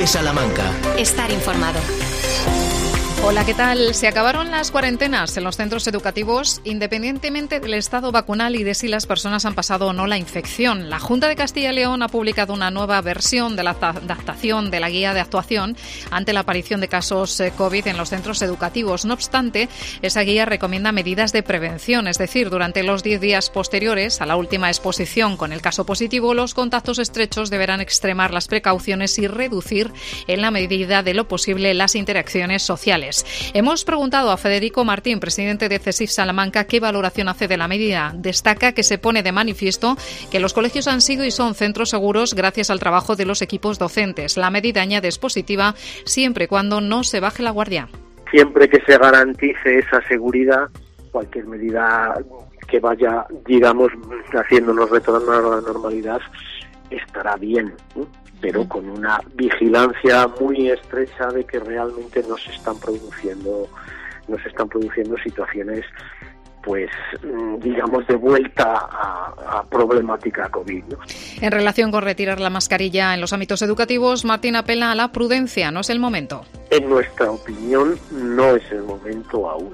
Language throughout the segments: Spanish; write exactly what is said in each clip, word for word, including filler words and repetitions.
COPE Salamanca. Estar informado. Hola, ¿qué tal? Se acabaron las cuarentenas en los centros educativos independientemente del estado vacunal y de si las personas han pasado o no la infección. La Junta de Castilla y León ha publicado una nueva versión de la adaptación de la guía de actuación ante la aparición de casos COVID en los centros educativos. No obstante, esa guía recomienda medidas de prevención, es decir, durante los diez días posteriores a la última exposición con el caso positivo, los contactos estrechos deberán extremar las precauciones y reducir en la medida de lo posible las interacciones sociales. Hemos preguntado a Federico Martín, presidente de CESIF Salamanca, qué valoración hace de la medida. Destaca que se pone de manifiesto que los colegios han sido y son centros seguros gracias al trabajo de los equipos docentes. La medida, añade, es positiva siempre y cuando no se baje la guardia. Siempre que se garantice esa seguridad, cualquier medida que vaya, digamos, haciéndonos retornar a la normalidad estará bien, ¿eh? Pero con una vigilancia muy estrecha de que realmente no se están produciendo, no se están produciendo situaciones, pues, digamos, de vuelta a, a problemática COVID, ¿no? En relación con retirar la mascarilla en los ámbitos educativos, Martín apela a la prudencia, no es el momento. En nuestra opinión, no es el momento aún.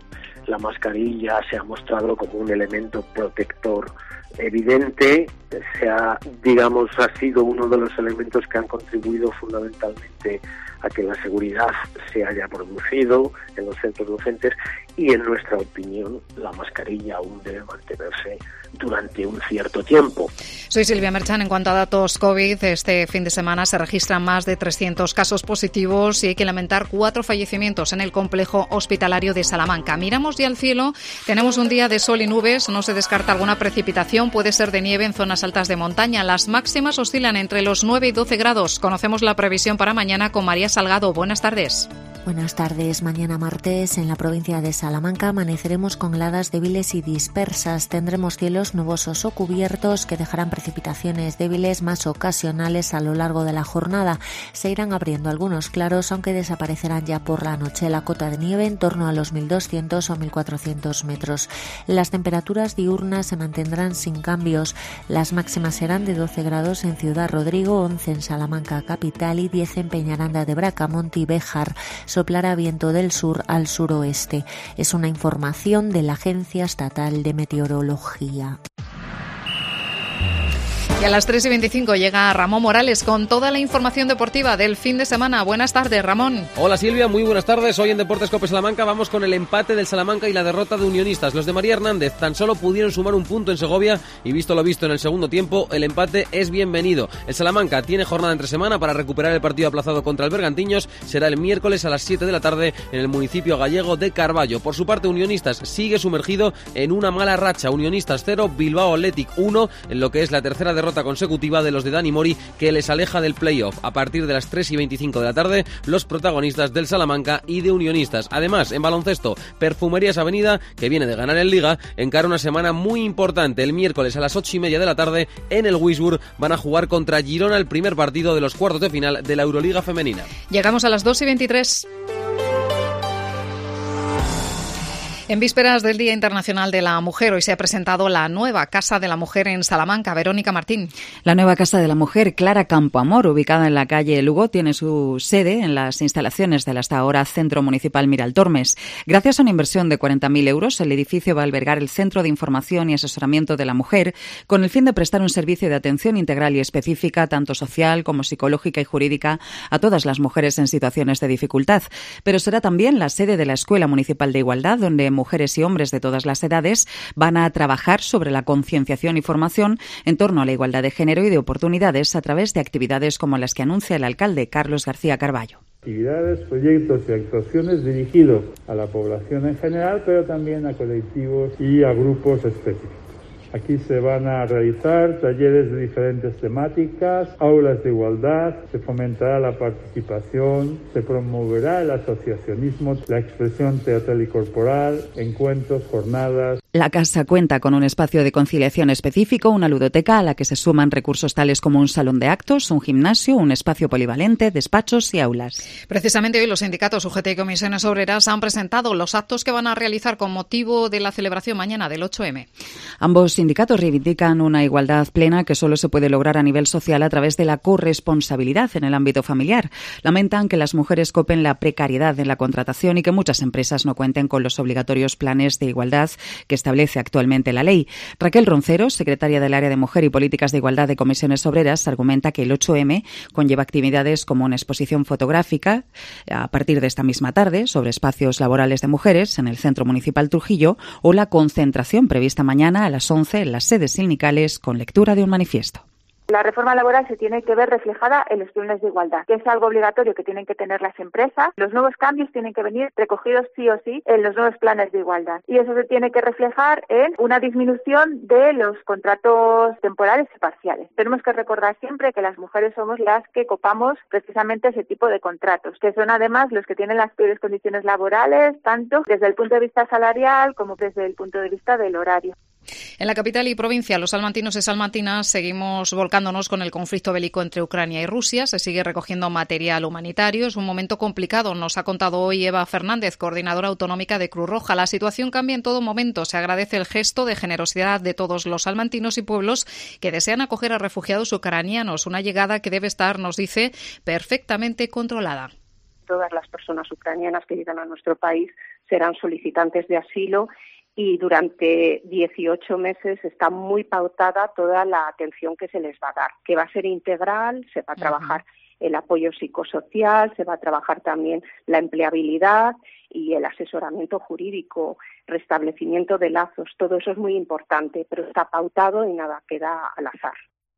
La mascarilla se ha mostrado como un elemento protector evidente, se ha, digamos, ha sido uno de los elementos que han contribuido fundamentalmente a que la seguridad se haya producido en los centros docentes, y en nuestra opinión la mascarilla aún debe mantenerse durante un cierto tiempo. Soy Silvia Merchan. En cuanto a datos COVID, este fin de semana se registran más de trescientos casos positivos y hay que lamentar cuatro fallecimientos en el complejo hospitalario de Salamanca. Miramos ya al cielo, tenemos un día de sol y nubes, no se descarta alguna precipitación, puede ser de nieve en zonas altas de montaña. Las máximas oscilan entre los nueve y doce grados. Conocemos la previsión para mañana con María Salgado. Buenas tardes. Buenas tardes. Mañana martes en la provincia de Salamanca amaneceremos con heladas débiles y dispersas. Tendremos cielos nubosos o cubiertos que dejarán precipitaciones débiles más ocasionales a lo largo de la jornada. Se irán abriendo algunos claros, aunque desaparecerán ya por la noche. La cota de nieve en torno a los mil doscientos o mil cuatrocientos metros. Las temperaturas diurnas se mantendrán sin cambios. Las máximas serán de doce grados en Ciudad Rodrigo, once en Salamanca capital y diez en Peñaranda de Bracamonte y Béjar. Soplará viento del sur al suroeste. Es una información de la Agencia Estatal de Meteorología. Y a las tres y veinticinco llega Ramón Morales con toda la información deportiva del fin de semana. Buenas tardes, Ramón. Hola, Silvia, muy buenas tardes. Hoy en Deportes COPE Salamanca vamos con el empate del Salamanca y la derrota de Unionistas. Los de María Hernández tan solo pudieron sumar un punto en Segovia y, visto lo visto en el segundo tiempo, el empate es bienvenido. El Salamanca tiene jornada entre semana para recuperar el partido aplazado contra el Bergantiños. Será el miércoles a las siete de la tarde en el municipio gallego de Carballo. Por su parte, Unionistas sigue sumergido en una mala racha. Unionistas cero, Bilbao Athletic uno, en lo que es la tercera derrota consecutiva de los de Dani Mori, que les aleja del playoff. A partir de las tres y veinticinco de la tarde, los protagonistas del Salamanca y de Unionistas. Además, en baloncesto, Perfumerías Avenida, que viene de ganar en Liga, encara una semana muy importante. El miércoles a las ocho y media de la tarde, en el Wisburg, van a jugar contra Girona el primer partido de los cuartos de final de la Euroliga femenina. Llegamos a las dos y veintitrés. En vísperas del Día Internacional de la Mujer, hoy se ha presentado la nueva Casa de la Mujer en Salamanca. Verónica Martín. La nueva Casa de la Mujer, Clara Campoamor, ubicada en la calle Lugo, tiene su sede en las instalaciones del hasta ahora Centro Municipal Miraltormes. Gracias a una inversión de cuarenta mil euros, el edificio va a albergar el Centro de Información y Asesoramiento de la Mujer, con el fin de prestar un servicio de atención integral y específica, tanto social como psicológica y jurídica, a todas las mujeres en situaciones de dificultad. Pero será también la sede de la Escuela Municipal de Igualdad, donde mujeres y hombres de todas las edades van a trabajar sobre la concienciación y formación en torno a la igualdad de género y de oportunidades a través de actividades como las que anuncia el alcalde Carlos García Carballo. Actividades, proyectos y actuaciones dirigidos a la población en general, pero también a colectivos y a grupos específicos. Aquí se van a realizar talleres de diferentes temáticas, aulas de igualdad, se fomentará la participación, se promoverá el asociacionismo, la expresión teatral y corporal, encuentros, jornadas. La casa cuenta con un espacio de conciliación específico, una ludoteca a la que se suman recursos tales como un salón de actos, un gimnasio, un espacio polivalente, despachos y aulas. Precisamente hoy los sindicatos U G T y Comisiones Obreras han presentado los actos que van a realizar con motivo de la celebración mañana del ocho eme. Ambos sindicatos reivindican una igualdad plena que solo se puede lograr a nivel social a través de la corresponsabilidad en el ámbito familiar. Lamentan que las mujeres copen la precariedad en la contratación y que muchas empresas no cuenten con los obligatorios planes de igualdad que establece actualmente la ley. Raquel Roncero, secretaria del Área de Mujer y Políticas de Igualdad de Comisiones Obreras, argumenta que el ocho eme conlleva actividades como una exposición fotográfica a partir de esta misma tarde sobre espacios laborales de mujeres en el Centro Municipal Trujillo o la concentración prevista mañana a las once en las sedes sindicales con lectura de un manifiesto. La reforma laboral se tiene que ver reflejada en los planes de igualdad, que es algo obligatorio que tienen que tener las empresas. Los nuevos cambios tienen que venir recogidos sí o sí en los nuevos planes de igualdad. Y eso se tiene que reflejar en una disminución de los contratos temporales y parciales. Tenemos que recordar siempre que las mujeres somos las que copamos precisamente ese tipo de contratos, que son además los que tienen las peores condiciones laborales, tanto desde el punto de vista salarial como desde el punto de vista del horario. En la capital y provincia, los salmantinos y salmantinas seguimos volcándonos con el conflicto bélico entre Ucrania y Rusia. Se sigue recogiendo material humanitario. Es un momento complicado, nos ha contado hoy Eva Fernández, coordinadora autonómica de Cruz Roja. La situación cambia en todo momento. Se agradece el gesto de generosidad de todos los salmantinos y pueblos que desean acoger a refugiados ucranianos. Una llegada que debe estar, nos dice, perfectamente controlada. Todas las personas ucranianas que llegan a nuestro país serán solicitantes de asilo. Y durante dieciocho meses está muy pautada toda la atención que se les va a dar, que va a ser integral, se va a trabajar uh-huh. el apoyo psicosocial, se va a trabajar también la empleabilidad y el asesoramiento jurídico, restablecimiento de lazos, todo eso es muy importante, pero está pautado y nada queda al azar.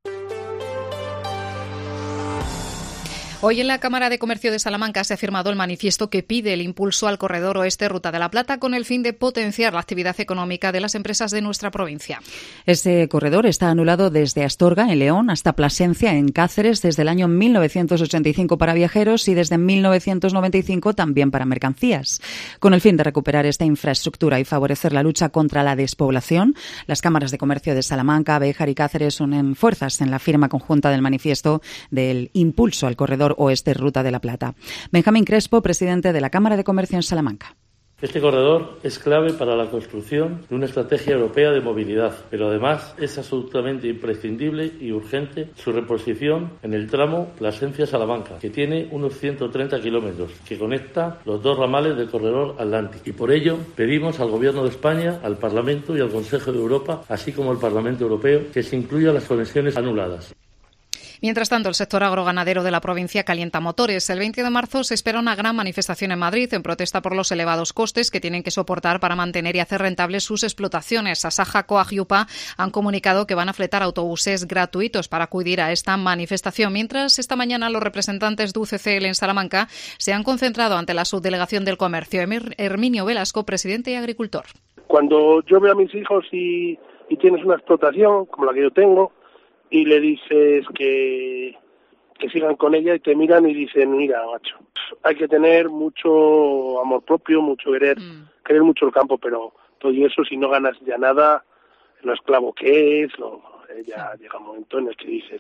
Hoy en la Cámara de Comercio de Salamanca se ha firmado el manifiesto que pide el impulso al corredor oeste Ruta de la Plata con el fin de potenciar la actividad económica de las empresas de nuestra provincia. Ese corredor está anulado desde Astorga, en León, hasta Plasencia, en Cáceres, desde el año mil novecientos ochenta y cinco para viajeros y desde mil novecientos noventa y cinco también para mercancías. Con el fin de recuperar esta infraestructura y favorecer la lucha contra la despoblación, las cámaras de comercio de Salamanca, Béjar y Cáceres unen fuerzas en la firma conjunta del manifiesto del impulso al corredor oeste Ruta de la Plata. Benjamín Crespo, presidente de la Cámara de Comercio en Salamanca. Este corredor es clave para la construcción de una estrategia europea de movilidad, pero además es absolutamente imprescindible y urgente su reposición en el tramo Plasencia-Salamanca, que tiene unos ciento treinta kilómetros, que conecta los dos ramales del corredor Atlántico. Y por ello pedimos al Gobierno de España, al Parlamento y al Consejo de Europa, así como al Parlamento Europeo, que se incluyan las conexiones anuladas. Mientras tanto, el sector agroganadero de la provincia calienta motores. El veinte de marzo se espera una gran manifestación en Madrid en protesta por los elevados costes que tienen que soportar para mantener y hacer rentables sus explotaciones. Asaja, Coag y U P A han comunicado que van a fletar autobuses gratuitos para acudir a esta manifestación. Mientras, esta mañana los representantes de U C C L en Salamanca se han concentrado ante la subdelegación del comercio. Herminio Velasco, presidente y agricultor. Cuando yo veo a mis hijos y, y tienes una explotación como la que yo tengo, y le dices que, que sigan con ella y te miran y dicen, mira, macho, hay que tener mucho amor propio, mucho querer, mm. querer mucho el campo, pero todo eso si no ganas ya nada, lo esclavo que es, lo, ya sí. Llega un momento en el que dices,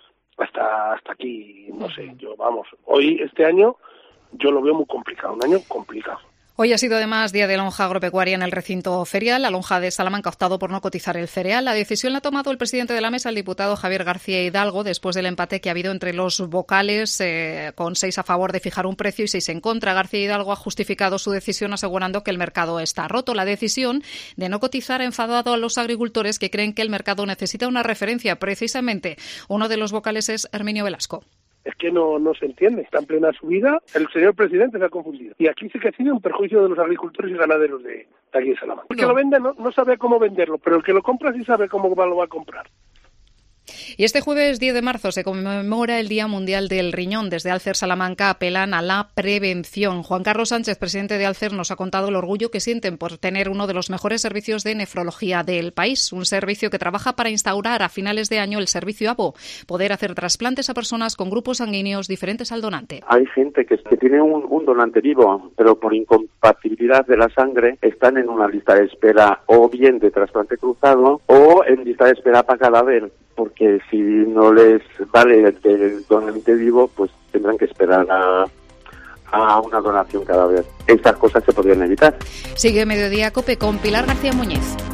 hasta hasta aquí, no sé, yo vamos, hoy, este año, yo lo veo muy complicado, un año complicado. Hoy ha sido además día de lonja agropecuaria en el recinto ferial. La lonja de Salamanca ha optado por no cotizar el cereal. La decisión la ha tomado el presidente de la mesa, el diputado Javier García Hidalgo, después del empate que ha habido entre los vocales, eh, con seis a favor de fijar un precio y seis en contra. García Hidalgo ha justificado su decisión asegurando que el mercado está roto. La decisión de no cotizar ha enfadado a los agricultores que creen que el mercado necesita una referencia. Precisamente, uno de los vocales es Herminio Velasco. Es que no, no se entiende, está en plena subida, el señor presidente se ha confundido. Y aquí sí que ha sido un perjuicio de los agricultores y ganaderos de, de aquí de Salamanca. El que lo vende no, no sabe cómo venderlo, pero el que lo compra sí sabe cómo lo va a comprar. Y este jueves diez de marzo se conmemora el Día Mundial del Riñón. Desde Alcer Salamanca apelan a la prevención. Juan Carlos Sánchez, presidente de Alcer, nos ha contado el orgullo que sienten por tener uno de los mejores servicios de nefrología del país. Un servicio que trabaja para instaurar a finales de año el servicio A B O, poder hacer trasplantes a personas con grupos sanguíneos diferentes al donante. Hay gente que, que tiene un, un donante vivo, pero por incompatibilidad de la sangre están en una lista de espera o bien de trasplante cruzado o en lista de espera para cadáver, porque si no les vale el donante vivo, pues tendrán que esperar a, a una donación cadáver. Estas cosas se podrían evitar. Sigue Mediodía COPE con Pilar García Muñiz.